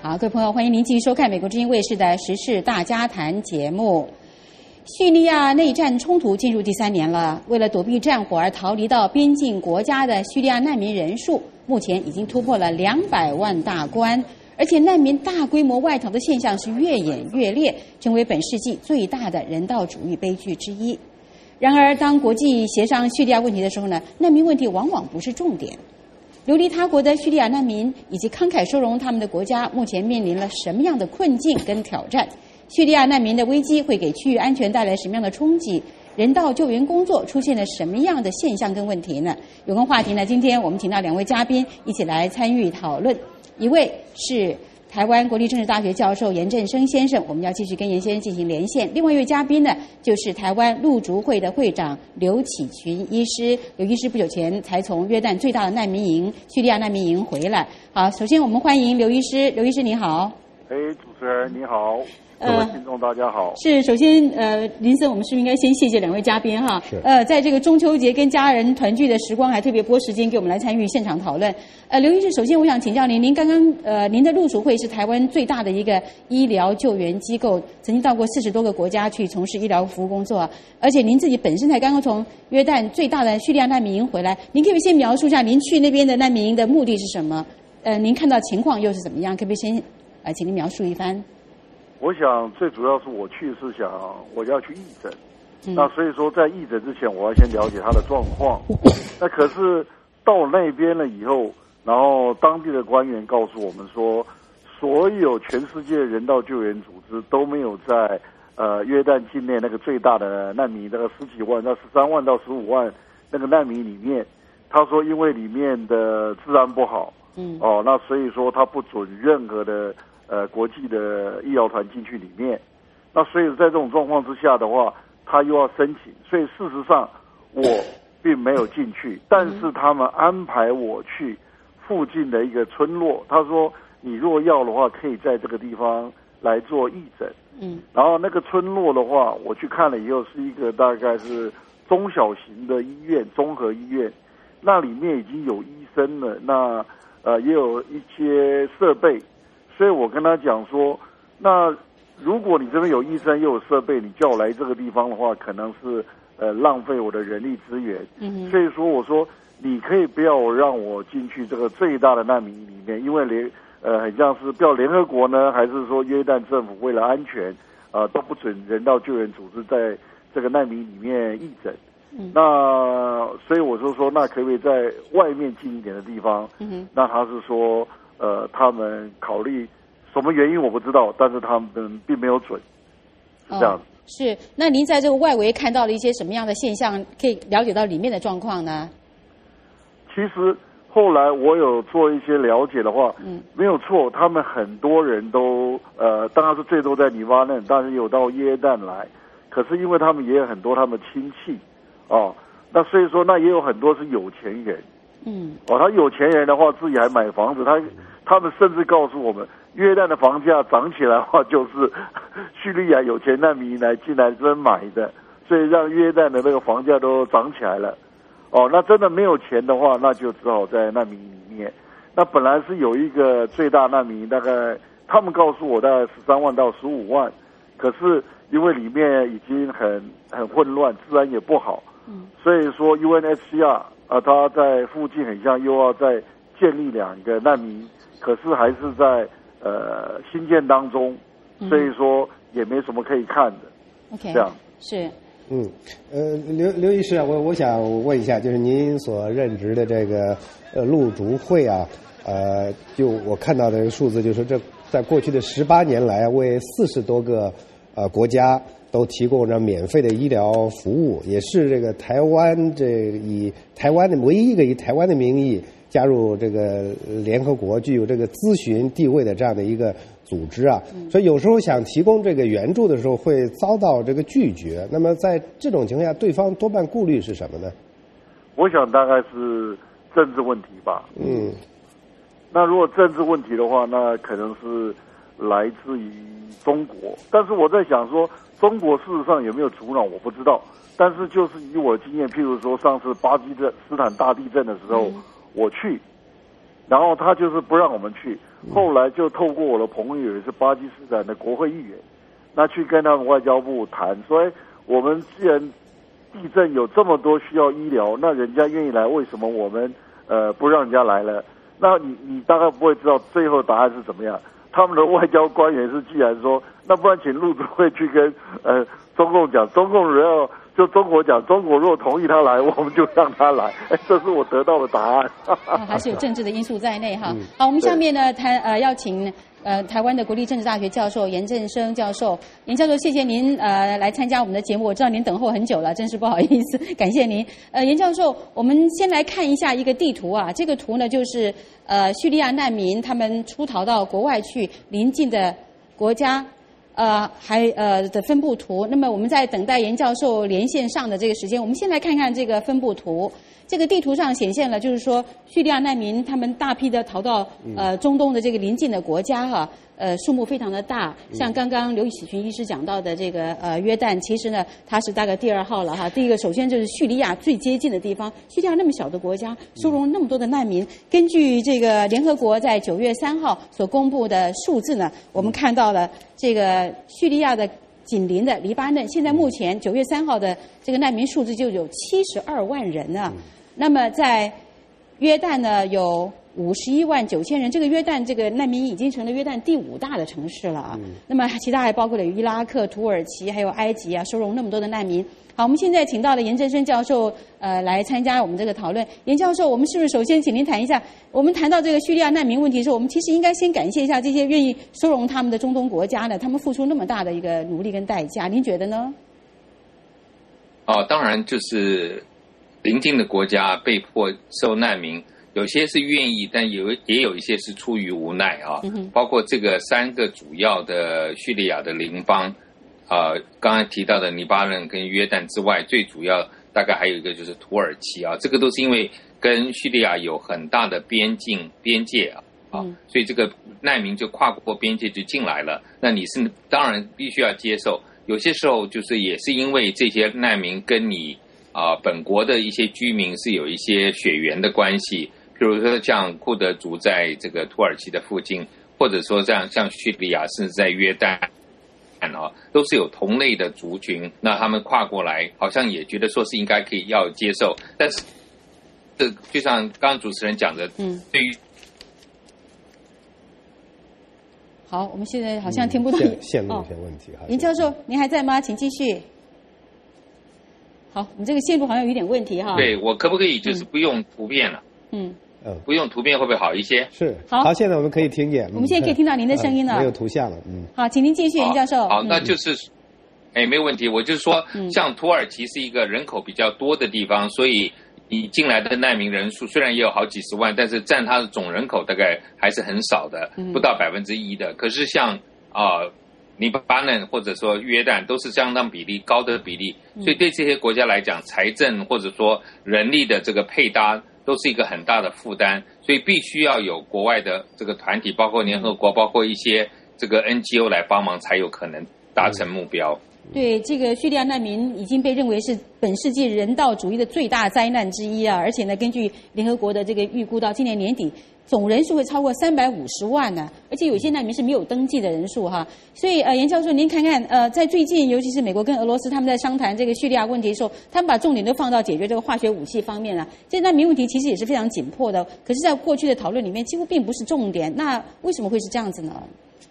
好，各位朋友，欢迎您继续收看美国之音卫视的时事大家谈节目。叙利亚内战冲突进入第3年了，为了躲避战火而逃离到边境国家的叙利亚难民人数，目前已经突破了200万大关，而且难民大规模外逃的现象是越演越烈，成为本世纪最大的人道主义悲剧之一。然而，当国际协商叙利亚问题的时候呢，难民问题往往不是重点。流离他国的叙利亚难民以及慷慨收容他们的国家，目前面临了什么样的困境跟挑战？叙利亚难民的危机会给区域安全带来什么样的冲击？人道救援工作出现了什么样的现象跟问题呢？有关话题呢，今天我们请到2位嘉宾一起来参与讨论。一位是台湾国立政治大学教授严振声先生，我们要继续跟严先生进行连线。另外一位嘉宾呢，就是台湾陆竹会的会长刘启群医师。刘医师不久前才从约旦最大的难民营叙利亚难民营回来。好，首先我们欢迎刘医师。刘医师你好。 主持人你好。各位听众大家好。 是，首先林森，我们是不是应该先谢谢2位嘉宾哈？在这个中秋节跟家人团聚的时光，还特别拨时间给我们来参与现场讨论。刘医师，首先我想请教您，您刚刚您的陆署会是台湾最大的一个医疗救援机构，曾经到过40多个国家去从事医疗服务工作，而且您自己本身才刚刚从约旦最大的叙利亚难民营回来，您可不可以先描述一下您去那边的难民营的目的是什么？您看到情况又是怎么样？可不可以先请您描述一番？ 我想最主要是我去是想我要去义诊，那所以说在义诊之前我要先了解他的状况。那可是到那边了以后，然后当地的官员告诉我们说，所有全世界人道救援组织都没有在约旦境内那个最大的难民，那个10几万到13万到15万那个难民里面，他说因为里面的治安不好，那所以说他不准任何的国际的医疗团进去里面。那所以在这种状况之下的话，他又要申请，所以事实上我并没有进去，但是他们安排我去附近的一个村落，他说你若要的话可以在这个地方来做义诊。然后那个村落的话我去看了以后，是一个大概是中小型的医院，综合医院，那里面已经有医生了，那也有一些设备。所以我跟他讲说，那如果你这边有医生又有设备，你叫我来这个地方的话，可能是浪费我的人力资源。所以说我说你可以不要让我进去这个最大的难民里面，因为很像是不要联合国呢，还是说约旦政府为了安全都不准人道救援组织在这个难民里面义诊。那所以我就说那可不可以在外面近一点的地方？那他是说他们考虑什么原因我不知道，但是他们并没有准，是这样子。 是，那您在这个外围看到了一些什么样的现象，可以了解到里面的状况呢？ 其实后来我有做一些了解的话，没有错，他们很多人都当然是最多在黎巴嫩，但是有到约旦来，可是因为他们也有很多他们亲戚那所以说那也有很多是有钱人。他有钱人的话自己还买房子，他们甚至告诉我们，约旦的房价涨起来的话，就是叙利亚有钱难民进来这边买的，所以让约旦的那个房价都涨起来了。那真的没有钱的话，那就只好在难民里面。那本来是有一个最大难民，大概他们告诉我大概13万到15万，可是因为里面已经很混乱，治安也不好，所以说 UNHCR他在附近很像又要再建立2个难民，可是还是在新建当中，所以说也没什么可以看的。 OK， 这样是。 刘医师啊，我想问一下，就是您所任职的这个陆竹会啊，就我看到的数字，就是这在过去的18年来，为40多个国家都提供着免费的医疗服务，也是这个台湾以台湾的唯一一个以台湾的名义加入这个联合国具有这个咨询地位的这样的一个组织啊，所以有时候想提供这个援助的时候会遭到这个拒绝。那么在这种情况下，对方多半顾虑是什么呢？ 我想大概是政治问题吧。那如果政治问题的话，那可能是来自于中国。但是我在想说，中国事实上有没有阻挠我不知道。但是就是以我的经验，譬如说上次巴基斯坦大地震的时候，我去。 然后他就是不让我们去，后来就透过我的朋友也是巴基斯坦的国会议员，那去跟他们外交部谈，所以我们既然地震有这么多需要医疗，那人家愿意来，为什么我们不让人家来了？那你大概不会知道最后答案是怎么样。他们的外交官员是既然说，那不然请陆主会去跟中共讲，中共如要就中国讲，中国若同意他来，我们就让他来。这是我得到的答案。 还是有政治的因素在内哈。好，我们下面呢要请台湾的国立政治大学教授严正声教授。严教授，谢谢您来参加我们的节目，我知道您等候很久了，真是不好意思，感谢您。严教授，我们先来看一下一个地图啊，这个图呢就是叙利亚难民他们出逃到国外去邻近的国家。的分布图。那么我们在等待严教授连线上的这个时间，我们先来看看这个分布图。这个地图上显现了，就是说叙利亚难民他们大批的逃到中东的这个邻近的国家哈，数目非常的大。像刚刚刘喜群医师讲到的这个约旦，其实呢它是大概第2号了哈。第一个首先就是叙利亚最接近的地方，叙利亚那么小的国家，收容那么多的难民。根据这个联合国在9月3号所公布的数字呢，我们看到了这个叙利亚的紧邻的黎巴嫩，现在目前9月3号的这个难民数字就有72万人啊。那么在约旦呢有51万9千人，这个约旦这个难民已经成了约旦第5大的城市了啊。那么其他还包括了伊拉克、土耳其还有埃及啊，收容那么多的难民。好，我们现在请到了严正声教授来参加我们这个讨论。严教授，我们是不是首先请您谈一下，我们谈到这个叙利亚难民问题的时候，我们其实应该先感谢一下这些愿意收容他们的中东国家呢，他们付出那么大的一个努力跟代价，您觉得呢？ 当然就是邻近的国家被迫收难民，有些是愿意，但也有一些是出于无奈啊。包括这个3个主要的叙利亚的邻邦，刚才提到的黎巴嫩跟约旦之外，最主要大概还有一个就是土耳其啊，这个都是因为跟叙利亚有很大的边界啊，所以这个难民就跨过边界就进来了。那你是当然必须要接受，有些时候就是也是因为这些难民跟你本国的一些居民是有一些血缘的关系，比如说像库德族在这个土耳其的附近，或者说像叙利亚甚至在约旦都是有同类的族群，那他们跨过来好像也觉得说是应该可以要接受，但是这就像刚刚主持人讲的，对于好，我们现在好像听不到线路有些问题。 严教授，您还在吗？请继续。好，你这个线路好像有点问题哈。 对，我可不可以就是不用图片了？不用图片会不会好一些？ 是。好，现在我们可以听见。 我们现在可以听到您的声音了。 没有图像了。 好，请您继续，严教授。 好，那就是，没有问题。我就是说，像土耳其是一个人口比较多的地方，所以你进来的难民人数虽然也有好几十万，但是占它的总人口大概还是很少的，不到1%的。可是像黎巴嫩或者说约旦都是相当高的比例，所以对这些国家来讲，财政或者说人力的这个配搭都是一个很大的负担，所以必须要有国外的这个团体，包括联合国，包括一些这个 NGO 来帮忙，才有可能达成目标。 对，这个叙利亚难民已经被认为是本世纪人道主义的最大灾难之一啊！而且呢，根据联合国的这个预估，到今年年底，总人数会超过350万呢。而且有些难民是没有登记的人数哈。所以严教授，您看看在最近，尤其是美国跟俄罗斯他们在商谈这个叙利亚问题的时候，他们把重点都放到解决这个化学武器方面了。这难民问题其实也是非常紧迫的，可是在过去的讨论里面几乎并不是重点。那为什么会是这样子呢？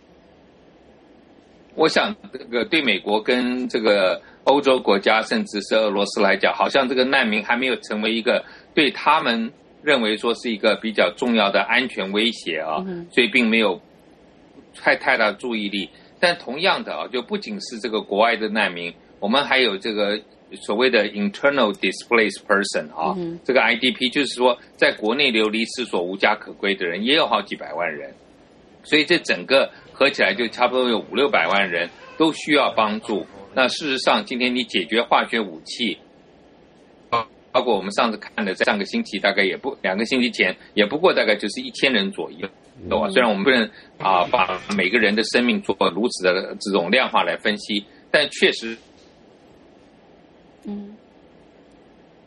我想这个对美国跟这个欧洲国家甚至是俄罗斯来讲，好像这个难民还没有成为一个对他们认为说是一个比较重要的安全威胁啊，所以并没有太大注意力。但同样的就不仅是这个国外的难民，我们还有这个所谓的 internal displaced person 啊，这个 IDP 就是说在国内流离失所无家可归的人也有好几百万人，所以这整个合起来就差不多有500-600万人都需要帮助。那事实上今天你解决化学武器，包括我们上次看的上个星期大概也不2个星期前也不过大概就是1000人左右，虽然我们不能把每个人的生命做如此的这种量化来分析，但确实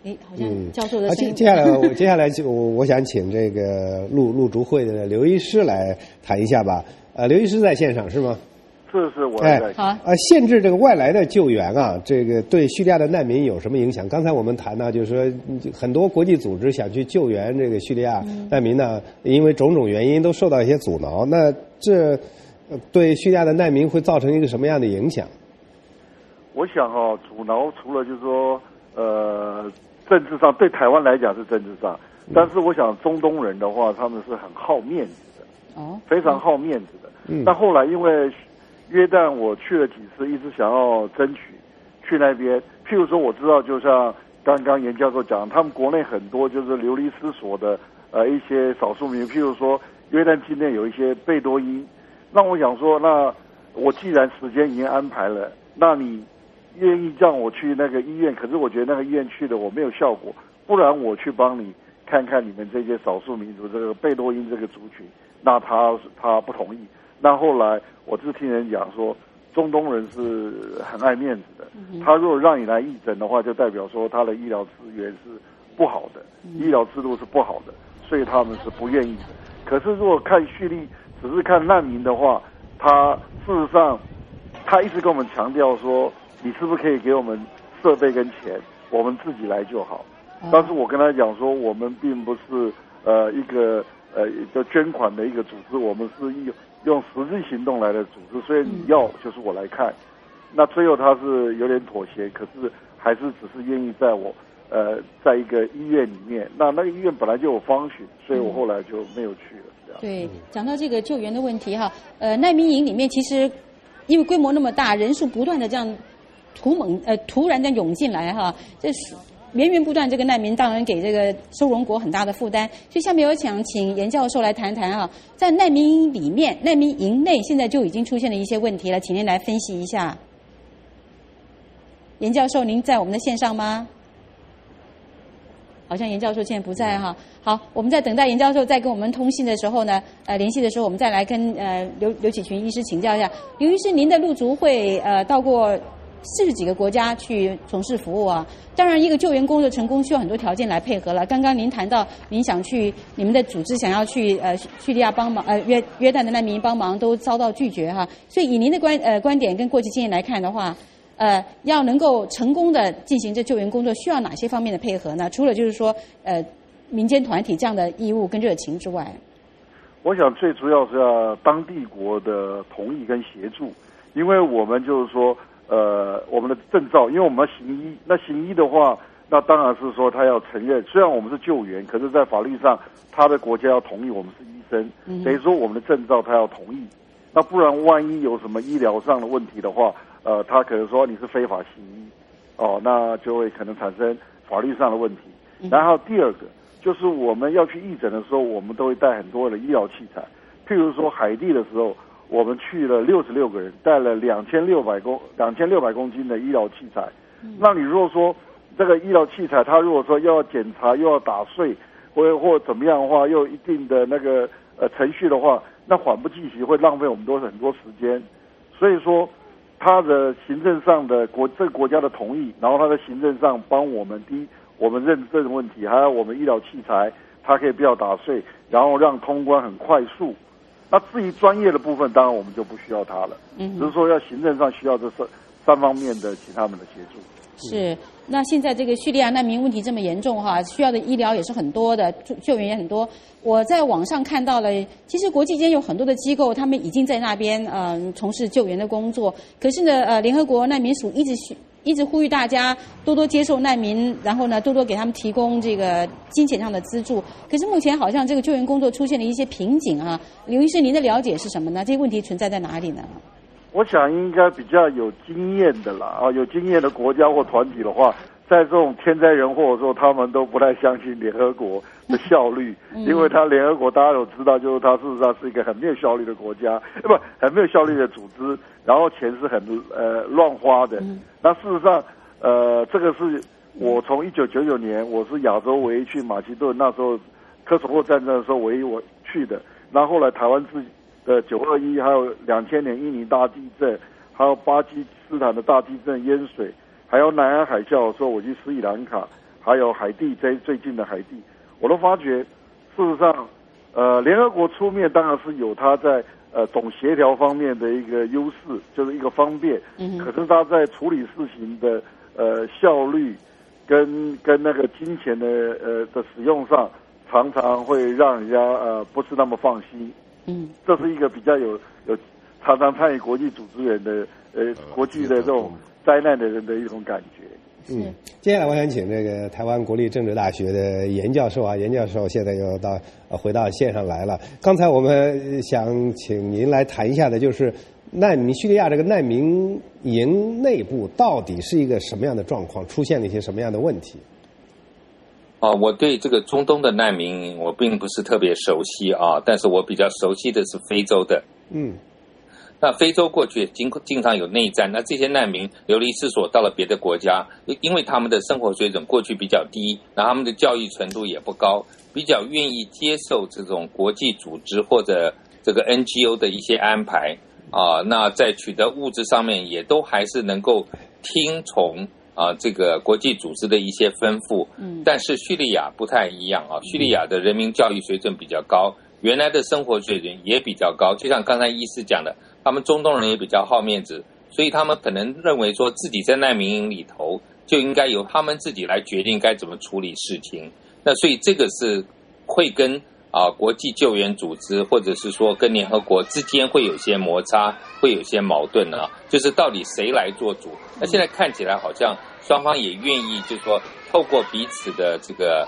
好像教授的声音。 接下来我想请这个陆竹会的刘医师来谈一下吧。刘医师在线上是吗？ 是我在。 好。 限制这个外来的救援啊，这个对叙利亚的难民有什么影响？刚才我们谈到，就是说很多国际组织想去救援这个叙利亚难民呢，因为种种原因都受到一些阻挠。那这对叙利亚的难民会造成一个什么样的影响？ 我想阻挠除了就是说政治上，对台湾来讲是政治上，但是我想中东人的话，他们是很好面子的，非常好面子的。但后来因为约旦我去了几次，一直想要争取去那边。譬如说我知道，就像刚刚严教授讲，他们国内很多就是流离失所的一些少数民族，譬如说约旦境内有一些贝多因。那我想说，那我既然时间已经安排了，那你愿意让我去那个医院，可是我觉得那个医院去的我没有效果，不然我去帮你看看你们这些少数民族这个贝多因这个族群，那他不同意。那后来我是听人讲说，中东人是很爱面子的，他如果让你来义诊的话，就代表说他的医疗资源是不好的，医疗制度是不好的，所以他们是不愿意的。可是如果看叙利只是看难民的话，他事实上他一直跟我们强调说，你是不是可以给我们设备跟钱，我们自己来就好。但是我跟他讲说，我们并不是一个捐款的一个组织，我们是用实际行动来的组织，所以你要就是我来看。那最后他是有点妥协，可是还是只是愿意在一个医院里面。那个医院本来就有方询，所以我后来就没有去了。这样。 对，讲到这个救援的问题哈，难民营里面其实因为规模那么大，人数不断的这样突然的涌进来哈，这是源源不断，这个难民当然给这个收容国很大的负担。所以下面我想请严教授来谈谈啊，在难民营里面、难民营内现在就已经出现了一些问题了，请您来分析一下。严教授，您在我们的线上吗？好像严教授现在不在哈。好，我们在等待严教授再跟我们通信的时候呢，联系的时候，我们再来跟刘启群医师请教一下。刘医师，您的陆竹会到过40几个国家去从事服务啊。当然，一个救援工作成功需要很多条件来配合了。刚刚您谈到您想去，你们的组织想要去叙利亚帮忙，约旦的难民帮忙都遭到拒绝哈。所以以您的观点跟过去经验来看的话，要能够成功的进行这救援工作，需要哪些方面的配合呢？除了就是说民间团体这样的义务跟热情之外， 我想最主要是要当地国的同意跟协助，因为我们就是说我们的证照，因为我们要行医，那行医的话，那当然是说他要承认，虽然我们是救援，可是在法律上他的国家要同意我们是医生，等于说我们的证照他要同意，那不然万一有什么医疗上的问题的话，他可能说你是非法行医，那就会可能产生法律上的问题。然后第二个就是我们要去义诊的时候，我们都会带很多的医疗器材，譬如说海地的时候，我们去了66个人，带了2600公斤的医疗器材。那你如果说这个医疗器材，它如果说又要检查又要打碎，或怎么样的话，又有一定的那个程序的话，那缓不济急，会浪费我们很多时间。所以说，他的行政上的这个国家的同意，然后他的行政上帮我们我们认证的问题，还有我们医疗器材，它可以不要打碎，然后让通关很快速。那至于专业的部分，当然我们就不需要它了。只是说要行政上需要这三方面的请他们的协助。 是，那现在这个叙利亚难民问题这么严重哈，需要的医疗也是很多的，救援也很多。我在网上看到了，其实国际间有很多的机构，他们已经在那边从事救援的工作。可是呢，联合国难民署一直呼吁大家多多接受难民，然后呢，多多给他们提供这个金钱上的资助。可是目前好像这个救援工作出现了一些瓶颈啊。刘医师，您的了解是什么呢？这些问题存在在哪里呢？ 我想应该比较有经验的啦，有经验的国家或团体的话，在这种天灾人祸的时候，他们都不太相信联合国的效率，因为他联合国大家都知道，就是他事实上是一个很没有效率的国家，很没有效率的组织，然后钱是很乱花的。那事实上，这个是我从1999年我是亚洲唯一去马其顿，那时候科索沃战争的时候唯一我去的，然后后来台湾自己的921，还有2000年印尼大地震，还有巴基斯坦的大地震淹水，还有南洋海啸的时候我去斯里兰卡， 还有海地最近的海地，我都发觉，事实上，联合国出面当然是有它在总协调方面的一个优势，就是一个方便。可是它在处理事情的效率跟那个金钱的使用上，常常会让人家不是那么放心。这是一个比较有常常参与国际组织人的国际的这种灾难的人的一种感觉。 接下来我想请这个台湾国立政治大学的严教授啊，严教授现在又回到线上来了。刚才我们想请您来谈一下的，就是叙利亚这个难民营内部到底是一个什么样的状况，出现了一些什么样的问题？ 我对这个中东的难民营我并不是特别熟悉啊，但是我比较熟悉的是非洲的。那非洲过去经常有内战，那这些难民流离失所到了别的国家，因为他们的生活水准过去比较低，那他们的教育程度也不高，比较愿意接受这种国际组织或者这个 NGO 的一些安排啊，那在取得物质上面也都还是能够听从这个国际组织的一些吩咐。但是叙利亚不太一样啊，叙利亚的人民教育水准比较高，原来的生活水准也比较高，就像刚才医师讲的，他们中东人也比较好面子，所以他们可能认为说自己在难民营里头就应该由他们自己来决定该怎么处理事情。那所以这个是会跟国际救援组织或者是说跟联合国之间会有些摩擦，会有些矛盾啊，就是到底谁来做主。那现在看起来好像双方也愿意就是说透过彼此的这个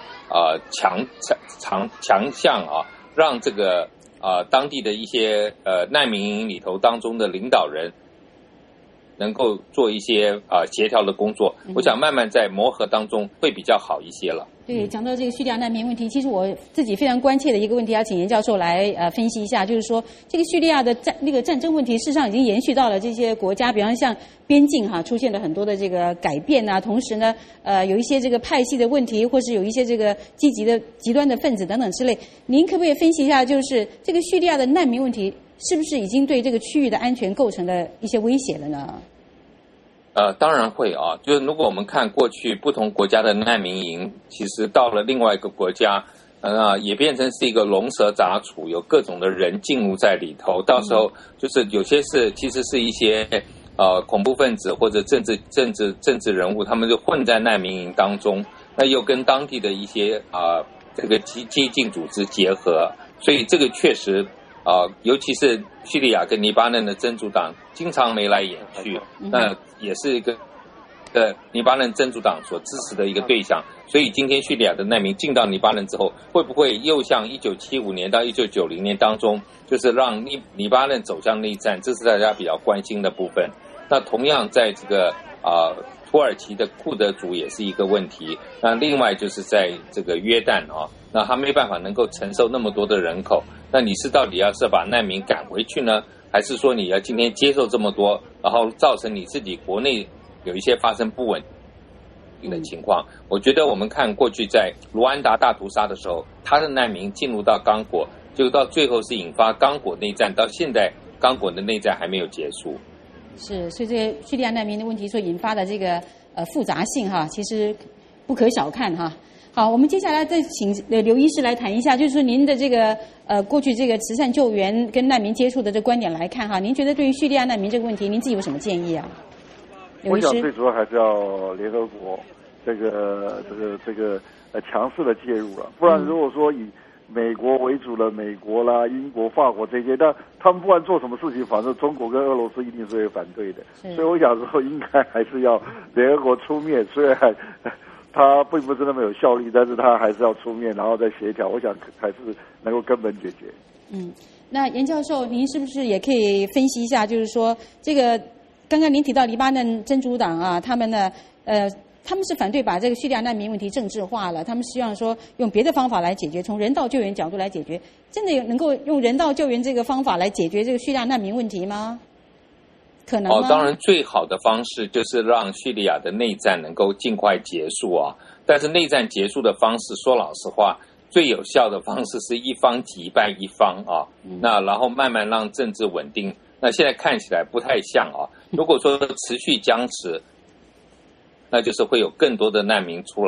强项啊，让这个当地的一些难民营里头当中的领导人能够做一些协调的工作。我想慢慢在磨合当中会比较好一些了。 对，讲到这个叙利亚难民问题，其实我自己非常关切的一个问题，要请严教授来分析一下，就是说这个叙利亚的战争问题，事实上已经延续到了这些国家，比方像边境出现了很多的这个改变啊，同时呢，有一些这个派系的问题，或是有一些这个积极的极端的分子等等之类。您可不可以分析一下，就是这个叙利亚的难民问题，是不是已经对这个区域的安全构成了一些威胁了呢？ 当然会啊，就是如果我们看过去不同国家的难民营，其实到了另外一个国家，也变成是一个龙蛇杂处，有各种的人进入在里头，到时候就是有些其实是一些恐怖分子或者政治人物，他们就混在难民营当中，那又跟当地的一些这个激进组织结合，所以这个确实尤其是叙利亚跟黎巴嫩的真主党经常眉来眼去，那也是一个黎巴嫩真主党所支持的一个对象。所以今天叙利亚的难民进到黎巴嫩之后，会不会又像1975年到1990年当中，就是让黎巴嫩走向内战，这是大家比较关心的部分。那同样在这个土耳其的库德族也是一个问题。那另外就是在这个约旦那他没办法能够承受那么多的人口，那你是到底要是把难民赶回去呢，还是说你要今天接受这么多，然后造成你自己国内有一些发生不稳定的情况？我觉得我们看过去在卢安达大屠杀的时候，他的难民进入到刚果，就到最后是引发刚果内战，到现在刚果的内战还没有结束。 是，所以这个叙利亚难民的问题所引发的这个复杂性其实不可小看好，我们接下来再请刘医师来谈一下，就是说您的这个过去这个慈善救援跟难民接触的这观点来看您觉得对于叙利亚难民这个问题，您自己有什么建议啊？ 我想最主要还是要联合国这个强势的介入了，不然如果说以美国为主的美国啦、英国、法国这些，但他们不管做什么事情，反正中国跟俄罗斯一定是会反对的。所以我想说，应该还是要联合国出面，虽然它并不是那么有效率，但是它还是要出面，然后再协调。我想还是能够根本解决。 那严教授，您是不是也可以分析一下，就是说这个刚刚您提到黎巴嫩真主党他们呢，他们是反对把这个叙利亚难民问题政治化了，他们希望说用别的方法来解决，从人道救援角度来解决。真的能够用人道救援这个方法来解决这个叙利亚难民问题吗？可能吗？ 当然最好的方式就是让叙利亚的内战能够尽快结束但是内战结束的方式，说老实话，最有效的方式是一方击败一方那然后慢慢让政治稳定。那现在看起来不太像如果说持续僵持，那就是会有更多的难民出来。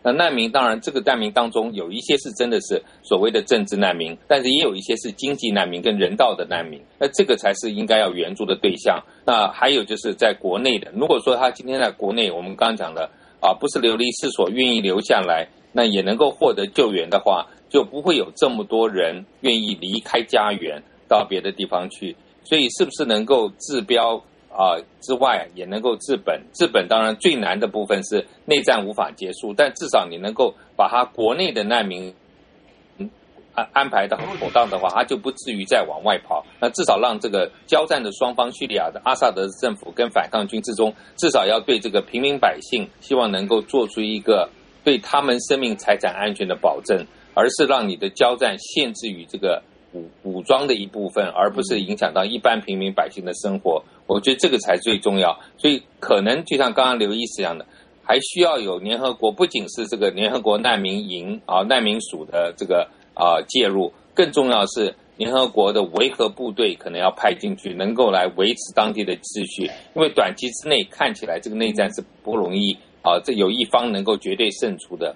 那难民当然这个难民当中有一些是真的是所谓的政治难民，但是也有一些是经济难民跟人道的难民，那这个才是应该要援助的对象。那还有就是在国内的，如果说他今天在国内我们刚刚讲的不是流离失所愿意留下来，那也能够获得救援的话，就不会有这么多人愿意离开家园到别的地方去。所以是不是能够治标之外也能够治本？治本当然最难的部分是内战无法结束，但至少你能够把他国内的难民安排的很妥当的话，他就不至于再往外跑。那至少让这个交战的双方，叙利亚的阿萨德政府跟反抗军之中，至少要对这个平民百姓，希望能够做出一个对他们生命财产安全的保证，而是让你的交战限制于这个武装的一部分，而不是影响到一般平民百姓的生活。我觉得这个才最重要。所以可能就像刚刚刘医师讲的，还需要有联合国，不仅是这个联合国难民营难民署的这个介入，更重要是联合国的维和部队可能要派进去，能够来维持当地的秩序。因为短期之内看起来这个内战是不容易这有一方能够绝对胜出的。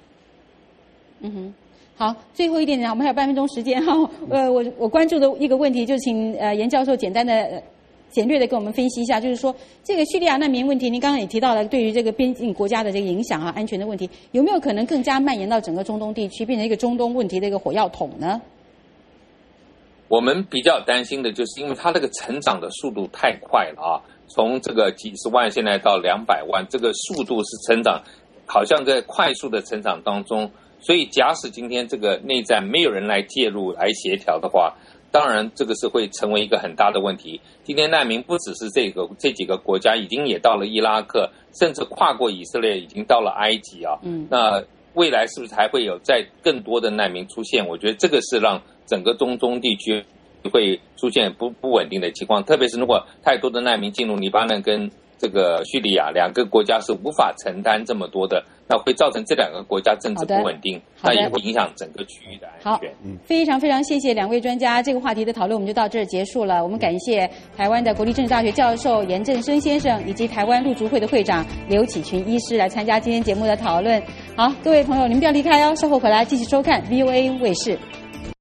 好，最后一点呢，我们还有半分钟时间我关注的一个问题，就请严教授简略的跟我们分析一下，就是说这个叙利亚难民问题，您刚刚也提到了，对于这个边境国家的这个影响安全的问题，有没有可能更加蔓延到整个中东地区，变成一个中东问题的一个火药桶呢？ 我们比较担心的就是因为它这个成长的速度太快了从这个几十万现在到200万，这个速度是成长，好像在快速的成长当中。所以假使今天这个内战没有人来介入来协调的话，当然这个是会成为一个很大的问题。今天难民不只是这几个国家，已经也到了伊拉克，甚至跨过以色列已经到了埃及那未来是不是还会有再更多的难民出现？我觉得这个是让整个中东地区会出现不稳定的情况，特别是如果太多的难民进入黎巴嫩跟这个叙利亚两个国家是无法承担这么多的，那会造成这两个国家政治不稳定，那也会影响整个区域的安全。 非常非常谢谢两位专家，这个话题的讨论我们就到这儿结束了。我们感谢台湾的国立政治大学教授严正声先生，以及台湾陆族会的会长刘启群医师来参加今天节目的讨论。好，各位朋友，你们不要离开稍后回来继续收看 VOA 卫视。